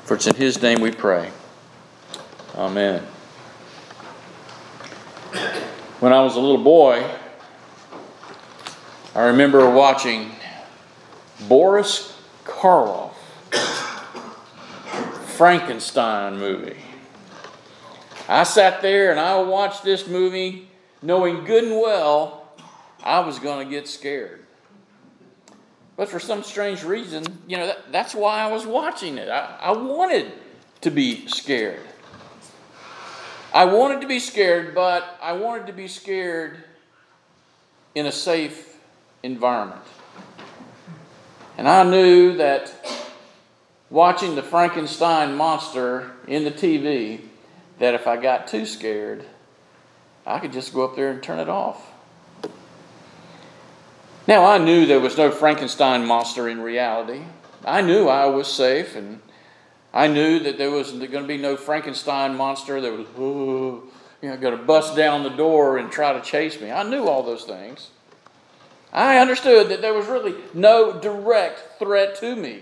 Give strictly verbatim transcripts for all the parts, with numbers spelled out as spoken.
For it's in His name we pray. Amen. When I was a little boy, I remember watching Boris Karloff, Frankenstein movie. I sat there and I watched this movie knowing good and well I was going to get scared. But for some strange reason, you know, that, that's why I was watching it. I, I wanted to be scared. I wanted to be scared, but I wanted to be scared in a safe environment. And I knew that watching the Frankenstein monster in the T V, that if I got too scared, I could just go up there and turn it off. Now, I knew there was no Frankenstein monster in reality. I knew I was safe, and I knew that there was going to be no Frankenstein monster that was, oh, you know, going to bust down the door and try to chase me. I knew all those things. I understood that there was really no direct threat to me,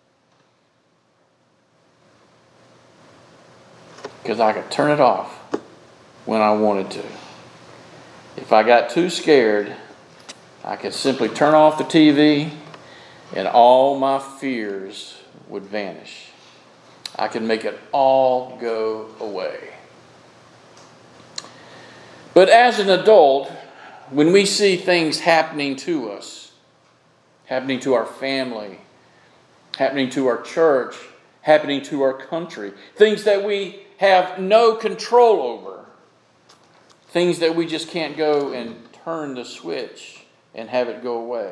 because I could turn it off when I wanted to. If I got too scared, I could simply turn off the T V and all my fears would vanish. I could make it all go away. But as an adult, when we see things happening to us, happening to our family, happening to our church, happening to our country, things that we have no control over, things that we just can't go and turn the switch and have it go away,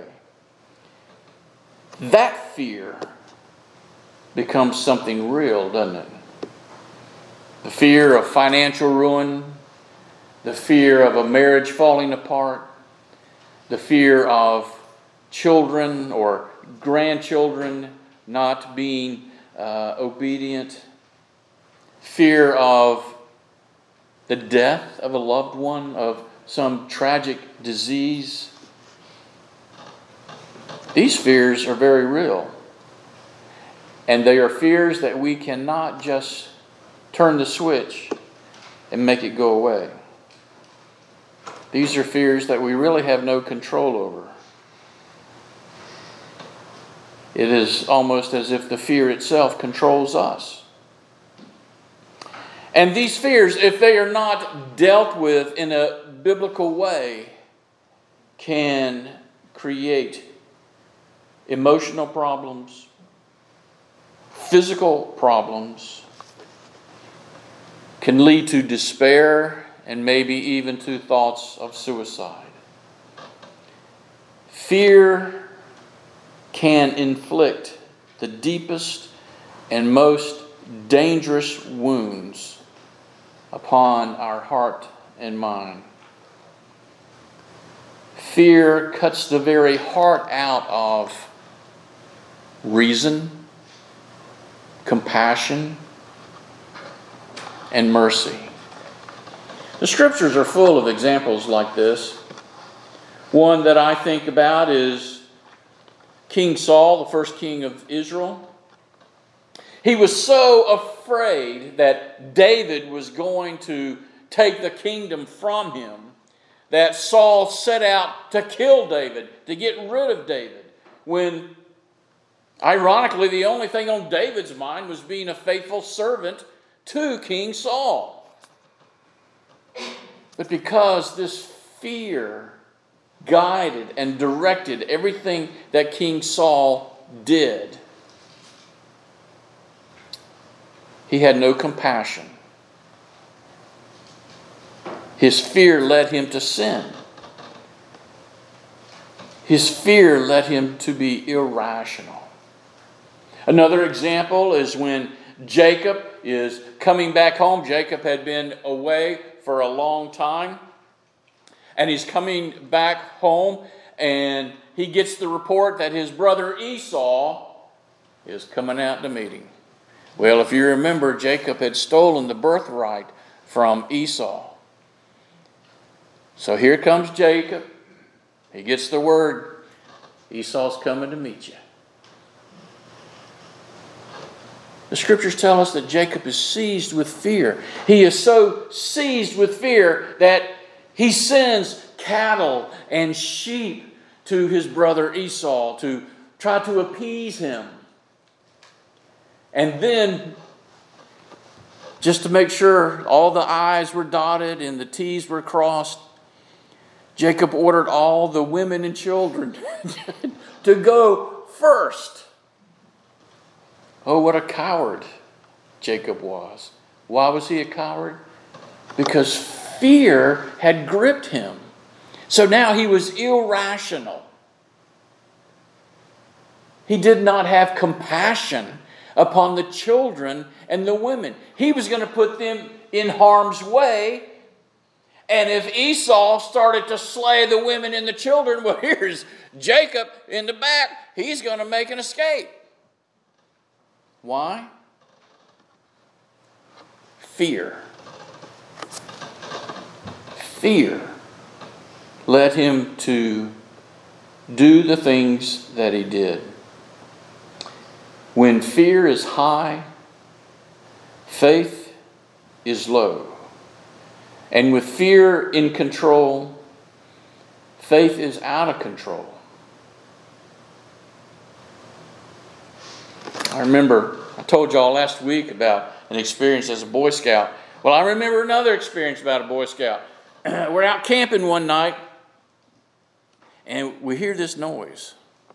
that fear becomes something real, doesn't it? The fear of financial ruin, the fear of a marriage falling apart, the fear of children or grandchildren not being uh, obedient, fear of the death of a loved one, of some tragic disease. These fears are very real. And they are fears that we cannot just turn the switch and make it go away. These are fears that we really have no control over. It is almost as if the fear itself controls us. And these fears, if they are not dealt with in a biblical way, can create emotional problems, physical problems, can lead to despair and maybe even to thoughts of suicide. Fear can inflict the deepest and most dangerous wounds upon our heart and mind. Fear cuts the very heart out of reason, compassion, and mercy. The scriptures are full of examples like this. One that I think about is King Saul, the first king of Israel. He was so afraid that David was going to take the kingdom from him that Saul set out to kill David, to get rid of David, when ironically, the only thing on David's mind was being a faithful servant to King Saul. But because this fear guided and directed everything that King Saul did, he had no compassion. His fear led him to sin. His fear led him to be irrational. Another example is when Jacob is coming back home. Jacob had been away for a long time. And he's coming back home, and he gets the report that his brother Esau is coming out to meet him. Well, if you remember, Jacob had stolen the birthright from Esau. So here comes Jacob. He gets the word, Esau's coming to meet you. The scriptures tell us that Jacob is seized with fear. He is so seized with fear that he sends cattle and sheep to his brother Esau to try to appease him. And then, just to make sure all the I's were dotted and the T's were crossed, Jacob ordered all the women and children to go first. Oh, what a coward Jacob was. Why was he a coward? Because fear had gripped him. So now he was irrational. He did not have compassion upon the children and the women. He was going to put them in harm's way. And if Esau started to slay the women and the children, well, here's Jacob in the back. He's going to make an escape. Why? Fear. Fear led him to do the things that he did. When fear is high, faith is low. And with fear in control, faith is out of control. I remember, I told y'all last week about an experience as a Boy Scout. Well, I remember another experience about a Boy Scout. We're out camping one night, and we hear this noise.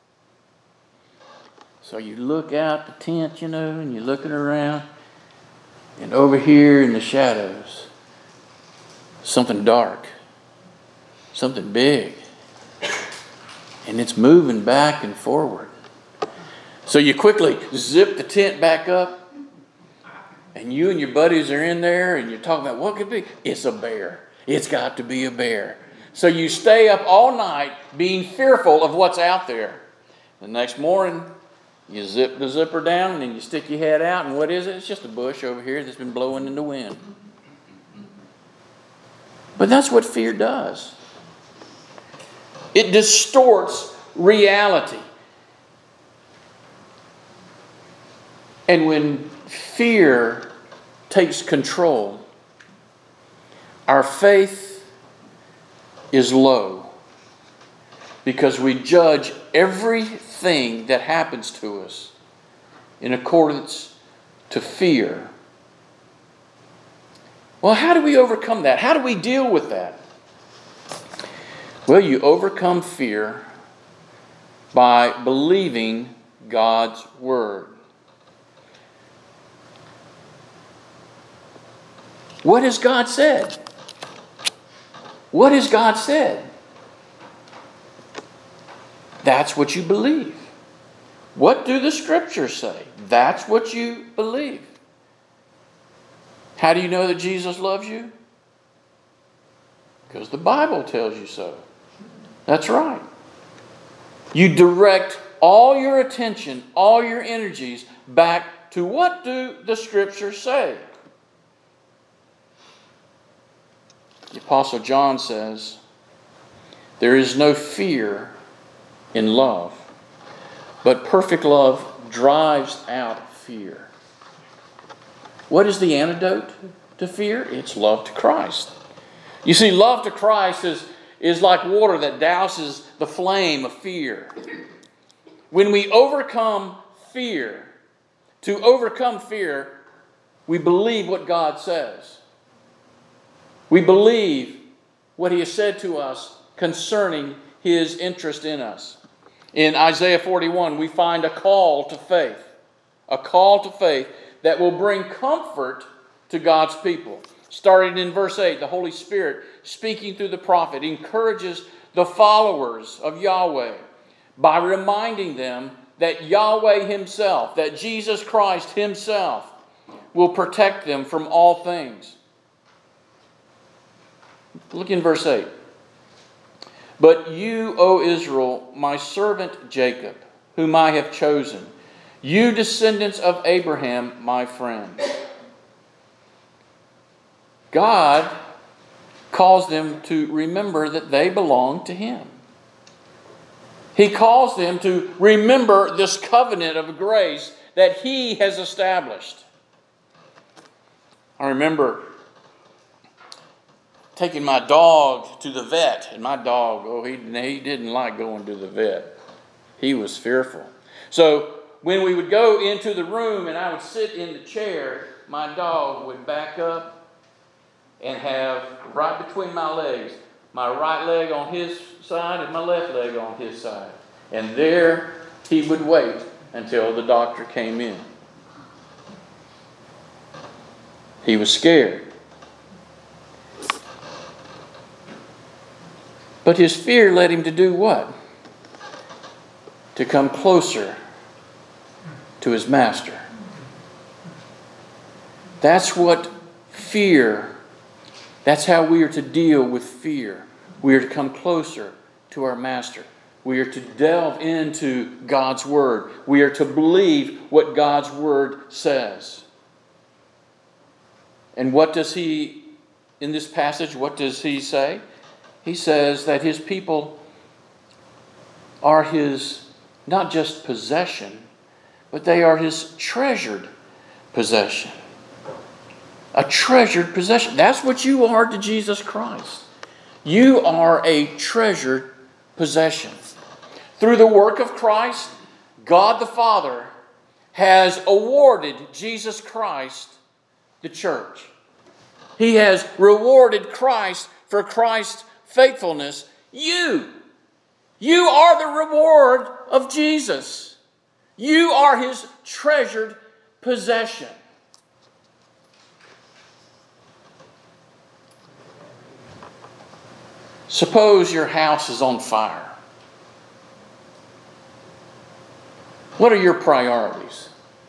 So you look out the tent, you know, and you're looking around, and over here in the shadows, something dark, something big, and it's moving back and forward. So you quickly zip the tent back up, and you and your buddies are in there, and you're talking about what could be. It's a bear. It's got to be a bear. So you stay up all night being fearful of what's out there. The next morning, you zip the zipper down, and then you stick your head out, and what is it? It's just a bush over here that's been blowing in the wind. But that's what fear does. It distorts reality. And when fear takes control, our faith is low because we judge everything that happens to us in accordance to fear. Well, how do we overcome that? How do we deal with that? Well, you overcome fear by believing God's word. What has God said? What has God said? That's what you believe. What do the scriptures say? That's what you believe. How do you know that Jesus loves you? Because the Bible tells you so. That's right. You direct all your attention, all your energies back to what do the scriptures say? The Apostle John says, there is no fear in love, but perfect love drives out fear. What is the antidote to fear? It's love to Christ. You see, love to Christ is, is like water that douses the flame of fear. When we overcome fear, to overcome fear, we believe what God says. We believe what He has said to us concerning His interest in us. In Isaiah forty-one, we find a call to faith. A call to faith that will bring comfort to God's people. Starting in verse eight, the Holy Spirit, speaking through the prophet, encourages the followers of Yahweh by reminding them that Yahweh Himself, that Jesus Christ Himself, will protect them from all things. Look in verse eight. But you, O Israel, my servant Jacob, whom I have chosen, you descendants of Abraham, my friend. God calls them to remember that they belong to Him. He calls them to remember this covenant of grace that He has established. I remember taking my dog to the vet, and my dog, oh, he, he didn't like going to the vet. He was fearful. So when we would go into the room and I would sit in the chair, my dog would back up and have right between my legs, my right leg on his side and my left leg on his side. And there he would wait until the doctor came in. He was scared. But his fear led him to do what? To come closer to his master. That's what fear, that's how we are to deal with fear. We are to come closer to our master. We are to delve into God's Word. We are to believe what God's Word says. And what does he, in this passage, what does he say? He says that his people are his, not just possession, but they are his treasured possession. A treasured possession. That's what you are to Jesus Christ. You are a treasured possession. Through the work of Christ, God the Father has awarded Jesus Christ the church. He has rewarded Christ for Christ's faithfulness. You, you are the reward of Jesus. You are His treasured possession. Suppose your house is on fire. What are your priorities?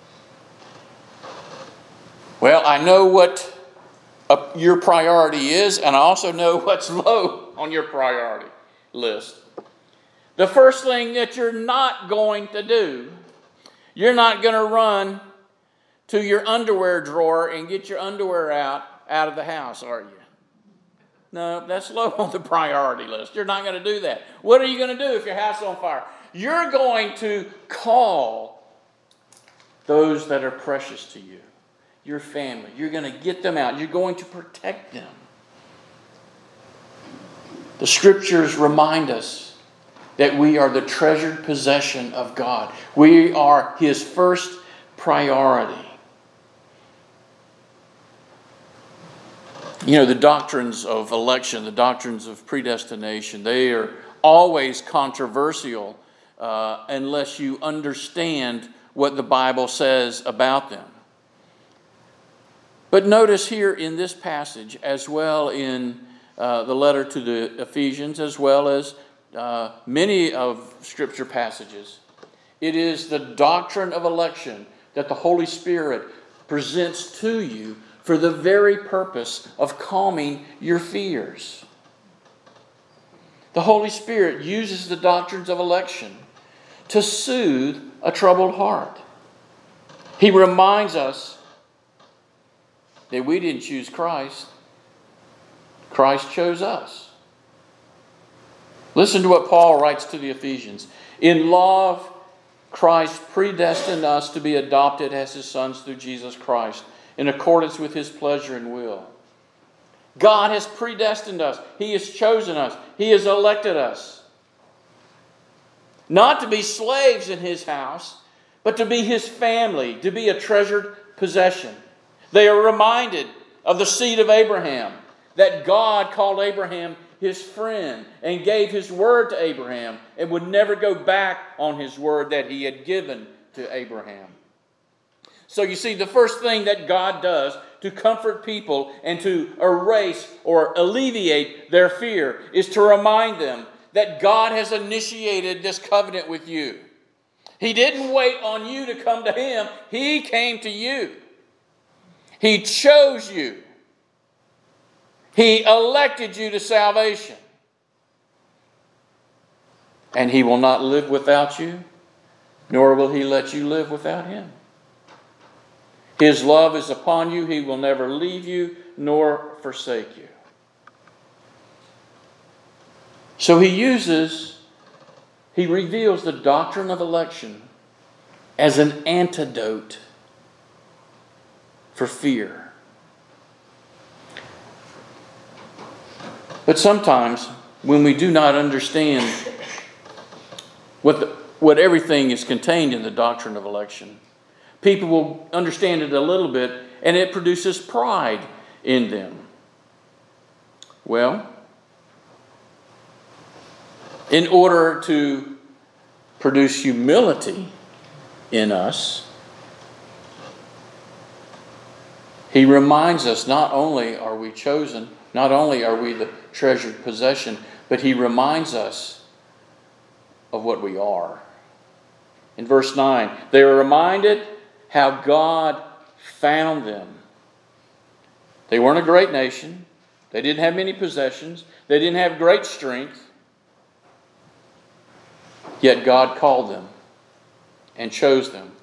Well, I know what uh, your priority is, and I also know what's low on your priority list. The first thing that you're not going to do, you're not going to run to your underwear drawer and get your underwear out, out of the house, are you? No, that's low on the priority list. You're not going to do that. What are you going to do if your house is on fire? You're going to call those that are precious to you, your family. You're going to get them out. You're going to protect them. The Scriptures remind us that we are the treasured possession of God. We are His first priority. You know, the doctrines of election, the doctrines of predestination, they are always controversial uh, unless you understand what the Bible says about them. But notice here in this passage, as well in uh, the letter to the Ephesians, as well as uh, many of Scripture passages, it is the doctrine of election that the Holy Spirit presents to you for the very purpose of calming your fears. The Holy Spirit uses the doctrines of election to soothe a troubled heart. He reminds us that we didn't choose Christ. Christ chose us. Listen to what Paul writes to the Ephesians. In love, Christ predestined us to be adopted as His sons through Jesus Christ, in accordance with His pleasure and will. God has predestined us. He has chosen us. He has elected us. Not to be slaves in His house, but to be His family, to be a treasured possession. They are reminded of the seed of Abraham, that God called Abraham His friend and gave His word to Abraham and would never go back on His word that He had given to Abraham. So you see, the first thing that God does to comfort people and to erase or alleviate their fear is to remind them that God has initiated this covenant with you. He didn't wait on you to come to Him. He came to you. He chose you. He elected you to salvation. And He will not live without you, nor will He let you live without Him. His love is upon you. He will never leave you nor forsake you. So He uses, He reveals the doctrine of election as an antidote for fear. But sometimes, when we do not understand what the, what everything is contained in the doctrine of election, people will understand it a little bit, and it produces pride in them. Well, in order to produce humility in us, he reminds us not only are we chosen, not only are we the treasured possession, but he reminds us of what we are. In verse nine, they are reminded how God found them. They weren't a great nation. They didn't have many possessions. They didn't have great strength. Yet God called them and chose them.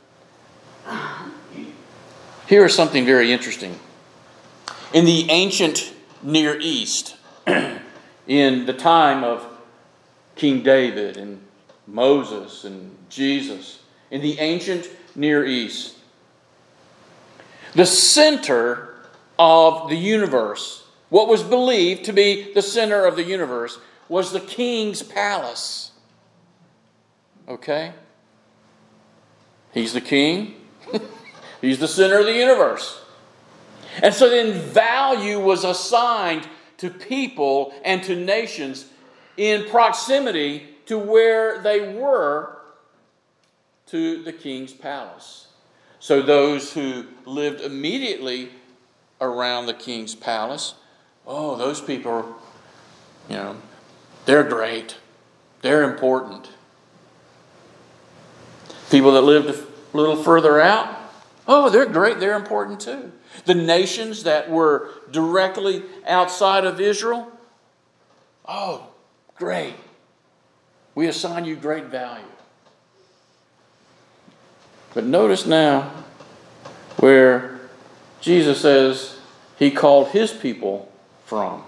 Here is something very interesting. In the ancient Near East, in the time of King David and Moses and Jesus, in the ancient Near East, the center of the universe, what was believed to be the center of the universe, was the king's palace. Okay? He's the king. He's the center of the universe. And so then value was assigned to people and to nations in proximity to where they were to the king's palace. So those who lived immediately around the king's palace, oh, those people, you know, they're great. They're important. People that lived a little further out, oh, they're great. They're important too. The nations that were directly outside of Israel, oh, great. We assign you great value. But notice now where Jesus says he called his people from.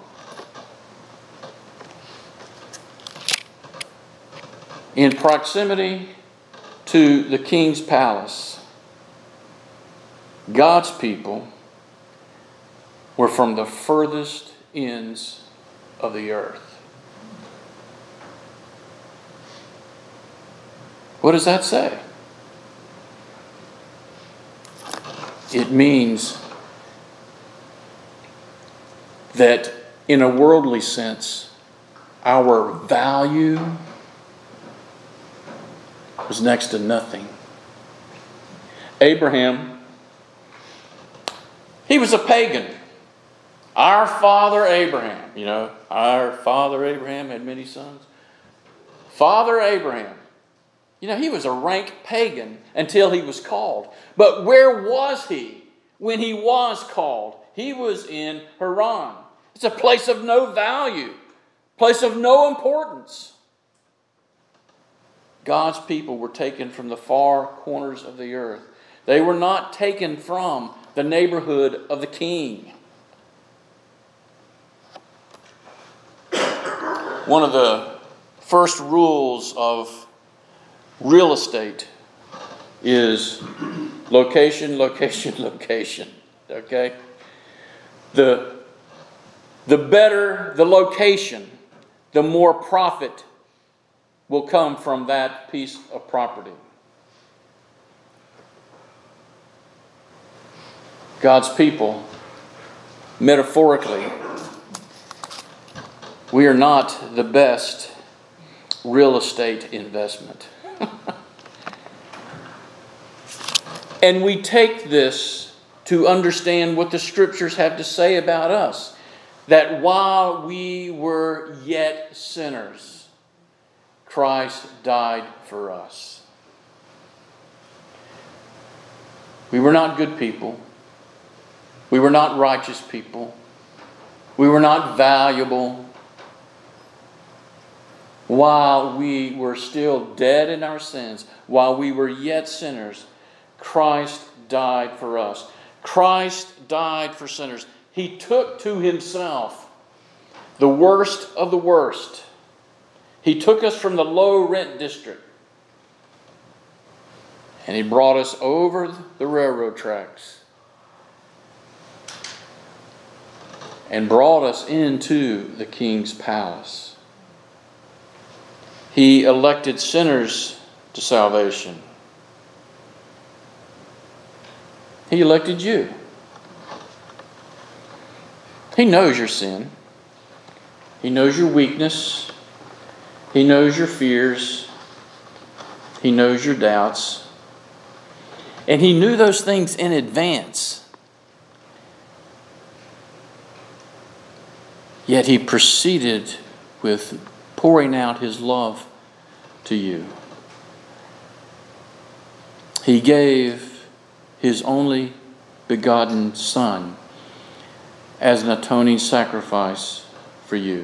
In proximity to the king's palace, God's people were from the furthest ends of the earth. What does that say? It means that in a worldly sense, our value was next to nothing. Abraham, he was a pagan. Our father Abraham, you know, our father Abraham had many sons. Father Abraham, you know, he was a rank pagan until he was called. But where was he when he was called? He was in Haran. It's a place of no value, place of no importance. God's people were taken from the far corners of the earth. They were not taken from the neighborhood of the king. One of the first rules of real estate is location, location, location. Okay? The, the better the location, the more profit will come from that piece of property. God's people, metaphorically, we are not the best real estate investment. And we take this to understand what the Scriptures have to say about us. That while we were yet sinners, Christ died for us. We were not good people. We were not righteous people. We were not valuable. While we were still dead in our sins, while we were yet sinners, Christ died for us. Christ died for sinners. He took to himself the worst of the worst. He took us from the low rent district. And He brought us over the railroad tracks and brought us into the King's palace. He elected sinners to salvation. He elected you. He knows your sin. He knows your weakness. He knows your fears. He knows your doubts. And He knew those things in advance. Yet He proceeded with pouring out His love to you. He gave His only begotten Son as an atoning sacrifice for you.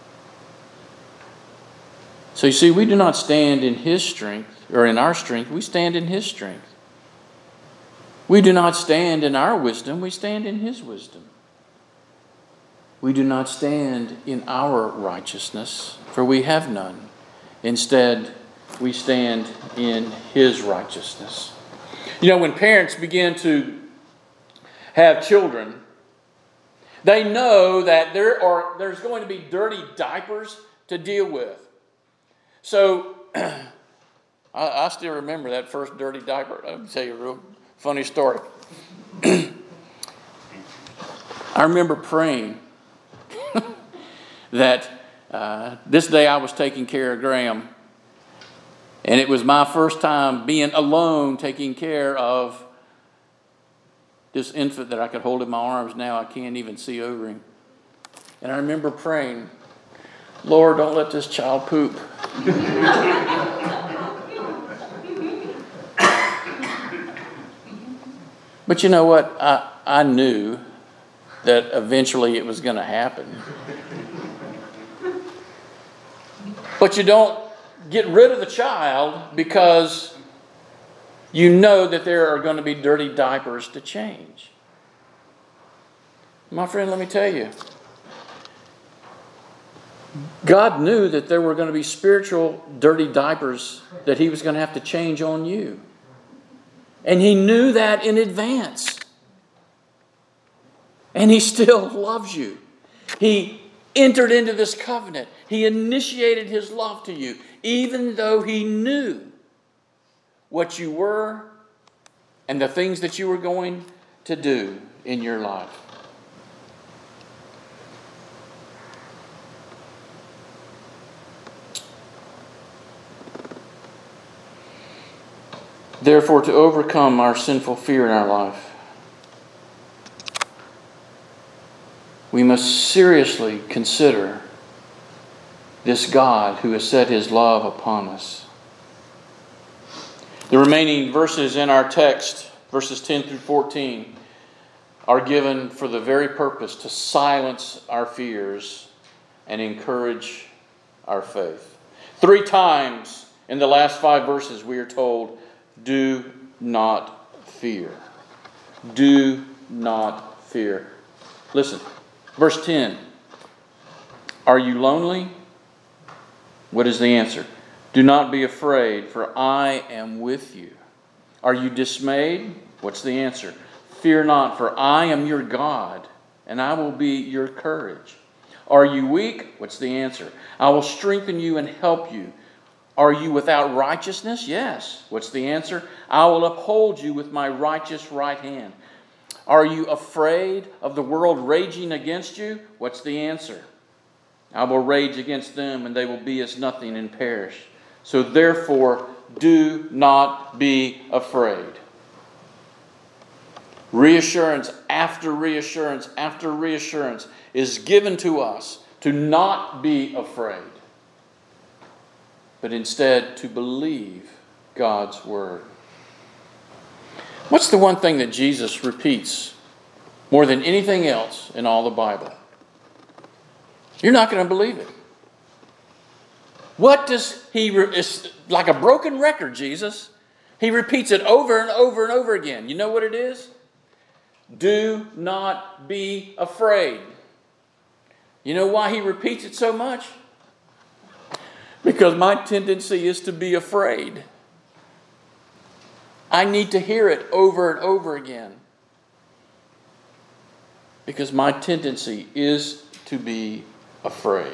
So you see, we do not stand in His strength, or in our strength, we stand in His strength. We do not stand in our wisdom, we stand in His wisdom. We do not stand in our righteousness, for we have none. Instead, we stand in His righteousness. You know, when parents begin to have children, they know that there are there's going to be dirty diapers to deal with. So, I, I still remember that first dirty diaper. I'll tell you a real funny story. I remember praying that uh, this day I was taking care of Graham, and it was my first time being alone taking care of this infant that I could hold in my arms. Now I can't even see over him. And I remember praying, Lord, don't let this child poop. But you know what? I, I knew that eventually it was going to happen. But you don't get rid of the child because you know that there are going to be dirty diapers to change. My friend, let me tell you, God knew that there were going to be spiritual dirty diapers that He was going to have to change on you. And He knew that in advance. And He still loves you. He entered into this covenant. He initiated His love to you, even though He knew what you were and the things that you were going to do in your life. Therefore, to overcome our sinful fear in our life, we must seriously consider this God who has set His love upon us. The remaining verses in our text, verses ten through fourteen, are given for the very purpose to silence our fears and encourage our faith. Three times in the last five verses we are told, do not fear. Do not fear. Listen, verse ten. Are you lonely? What is the answer? Do not be afraid, for I am with you. Are you dismayed? What's the answer? Fear not, for I am your God, and I will be your courage. Are you weak? What's the answer? I will strengthen you and help you. Are you without righteousness? Yes. What's the answer? I will uphold you with my righteous right hand. Are you afraid of the world raging against you? What's the answer? I will rage against them, and they will be as nothing and perish. So therefore, do not be afraid. Reassurance after reassurance after reassurance is given to us to not be afraid, but instead to believe God's word. What's the one thing that Jesus repeats more than anything else in all the Bible? You're not going to believe it. What does he, it's like a broken record, Jesus. He repeats it over and over and over again. You know what it is? Do not be afraid. You know why he repeats it so much? Because my tendency is to be afraid. I need to hear it over and over again. Because my tendency is to be afraid.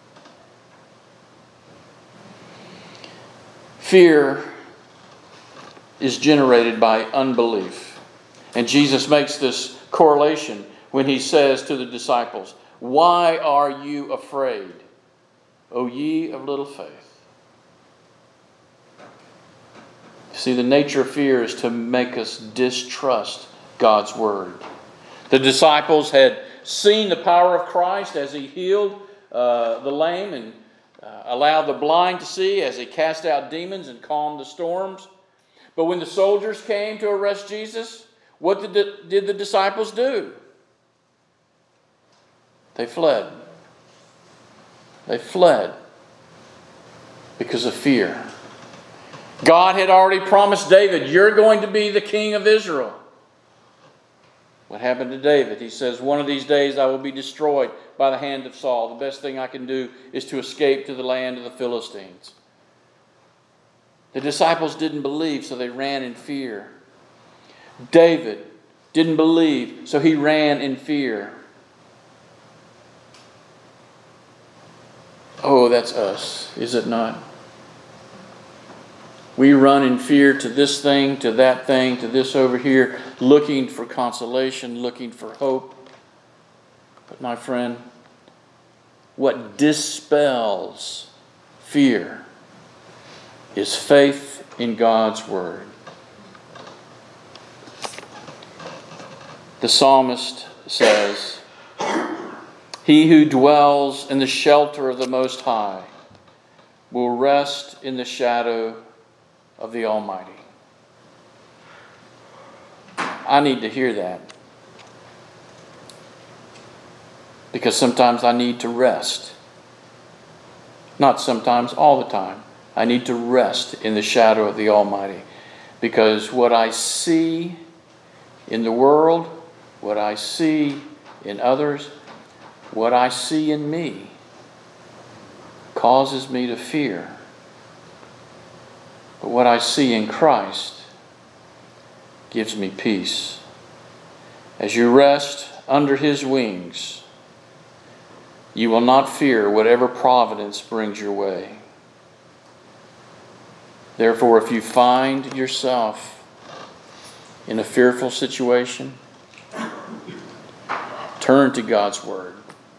Fear is generated by unbelief. And Jesus makes this correlation when he says to the disciples, "Why are you afraid, O ye of little faith?" See, the nature of fear is to make us distrust God's word. The disciples had seen the power of Christ as he healed uh, the lame and uh, allowed the blind to see, as he cast out demons and calmed the storms. But when the soldiers came to arrest Jesus, what did the, did the disciples do? They fled. They fled because of fear. God had already promised David, "You're going to be the king of Israel." What happened to David? He says, "One of these days I will be destroyed by the hand of Saul. The best thing I can do is to escape to the land of the Philistines." The disciples didn't believe, so they ran in fear. David didn't believe, so he ran in fear. Oh, that's us, is it not? We run in fear to this thing, to that thing, to this over here, looking for consolation, looking for hope. But my friend, what dispels fear is faith in God's word. The psalmist says, "He who dwells in the shelter of the Most High will rest in the shadow of the Almighty." I need to hear that. Because sometimes I need to rest. Not sometimes, all the time. I need to rest in the shadow of the Almighty. Because what I see in the world, what I see in others, what I see in me causes me to fear. But what I see in Christ gives me peace. As you rest under His wings, you will not fear whatever providence brings your way. Therefore, if you find yourself in a fearful situation, turn to God's Word.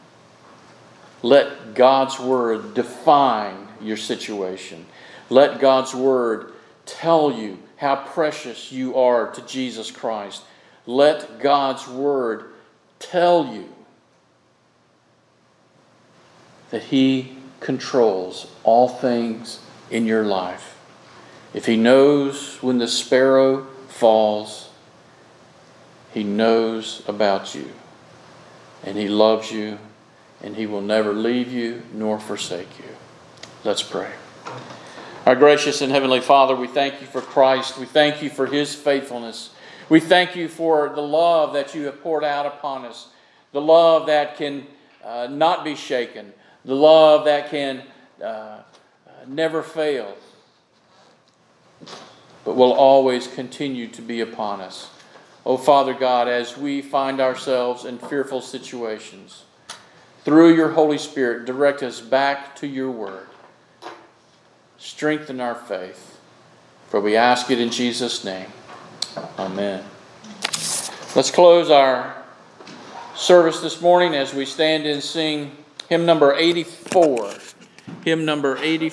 Let God's Word define your situation. Let God's Word tell you how precious you are to Jesus Christ. Let God's Word tell you that He controls all things in your life. If He knows when the sparrow falls, He knows about you. And He loves you, and He will never leave you nor forsake you. Let's pray. Our gracious and heavenly Father, we thank you for Christ. We thank you for His faithfulness. We thank you for the love that you have poured out upon us. The love that can uh, not be shaken. The love that can uh, never fail, but will always continue to be upon us. Oh, Father God, as we find ourselves in fearful situations, through your Holy Spirit, direct us back to your word. Strengthen our faith, for we ask it in Jesus' name. Amen. Let's close our service this morning as we stand and sing hymn number eighty-four. Hymn number eighty-four.